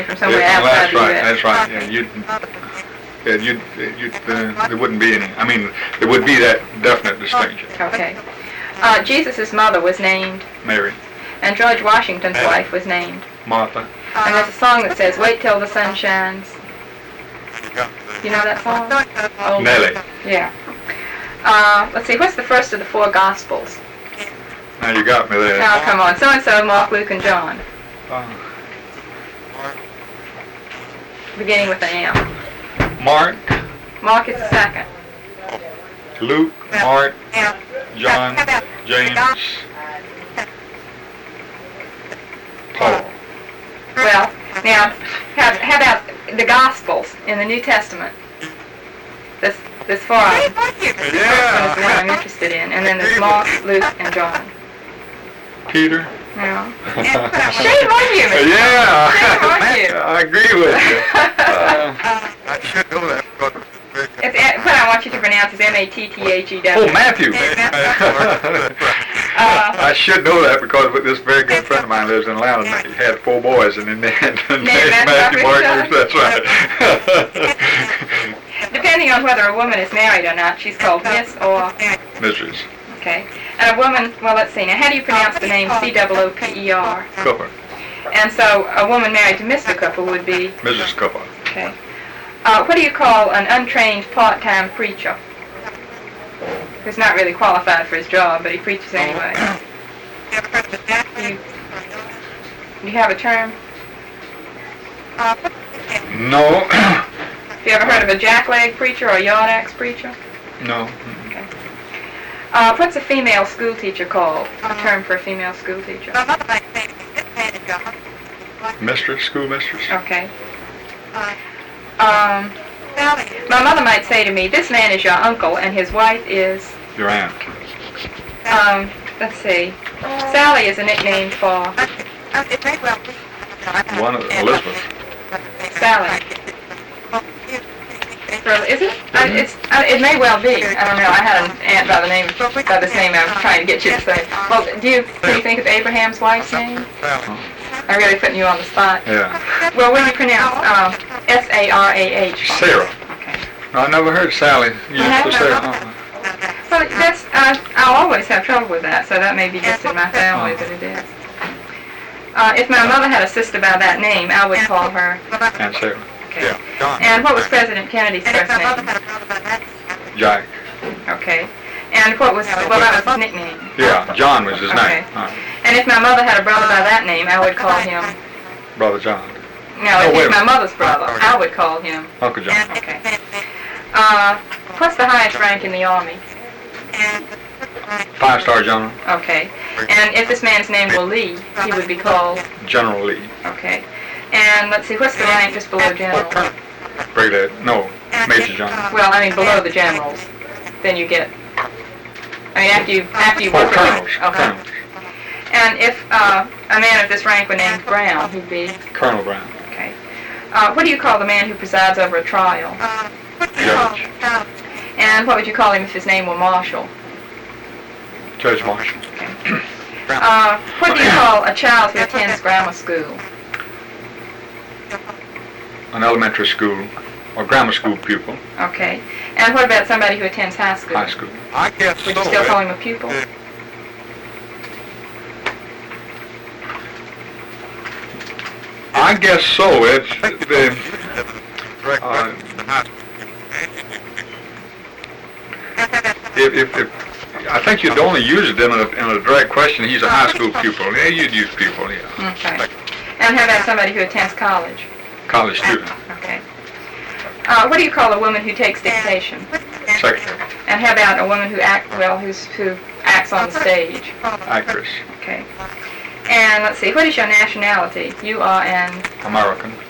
from somewhere outside the U.S. That's right. There wouldn't be any. I mean, there would be that definite distinction. Okay. Jesus' mother was named Mary. And George Washington's wife was named Martha. And there's a song that says, "Wait till the sun shines." You know that song? Oh, Nellie. Yeah. Let's see, what's the first of the four Gospels? Now you got me there. Now, come on. So-and-so, Mark, Luke, and John. Beginning with an M. Mark. Mark is the second. Luke, Mark, John, James, Paul. Well, now, how about the Gospels in the New Testament? There's four of them. The first one is the one I'm interested in. And then there's Mark, Luke, and John. Peter. No. Shame on you, Mr. Yeah. Shame on you. I agree with you. I should know that. What I want you to pronounce is M-A-T-T-H-E-W. Oh, Matthew. I should know that because this very good friend of mine lives in Atlanta. He had four boys, and then they had Matthew, Mark, Luke. That's right. Depending on whether a woman is married or not, she's called Miss or Mrs. Okay. And a woman, well, let's see. Now, how do you pronounce the name C-O-O-P-E-R? Cooper. And so a woman married to Mr. Cooper would be? Mrs. Cooper. Okay. What do you call an untrained part-time preacher? Who's not really qualified for his job, but he preaches anyway. Do you have a term? No. Have you ever heard of a jackleg preacher or a yard axe preacher? No. Okay. What's a female school teacher called? A term for a female school teacher. Mistress, school mistress. Okay. My mother might say to me, "This man is your uncle, and his wife is..." Your aunt. Let's see. Sally is a nickname for... One of Elizabeth. Sally. Is it? It may well be. I don't know. I had an aunt by this name I was trying to get you to say. Well, can you think of Abraham's wife's name? I'm really putting you on the spot. Yeah. Well, what do you pronounce S-A-R-A-H? Sarah. Okay. I never heard Sally use the Sarah. Well, that's, I'll always have trouble with that, so that may be just in my family that it is. If my mother had a sister by that name, I would call her... Aunt Sarah. Okay. And what was President Kennedy's first name? Jack. Okay. And what was, well, that was his nickname. Yeah, John was his name. And if my mother had a brother by that name, I would call him... Brother John. No, if he's my mother's brother, I would call him... Uncle John. Okay. What's the highest rank in the Army? 5-star general. Okay. And if this man's name were Lee, he would be called... General Lee. Okay. And let's see, what's the rank just below general? Brigadier. No, Major General. Well, I mean below the generals. Then you get... I mean, after you work... Colonels. Okay. Colonels. And if a man of this rank were named Brown, he'd be... Colonel Brown. Okay. What do you call the man who presides over a trial? Judge. And what would you call him if his name were Marshall? Judge Marshall. Okay. What do you call a child who attends grammar school? An elementary school or grammar school pupil. Okay. And what about somebody who attends high school? High school. I guess Would you still call him a pupil? I guess so. It's the if I think you'd only use it in a direct question. He's a high school pupil. Yeah, you'd use pupil. Yeah. Okay. And how about somebody who attends college? College student. Okay. What do you call a woman who takes dictation? Secretary. And how about a woman who who acts on the stage? Actress. Okay. And let's see, what is your nationality? You are an... American.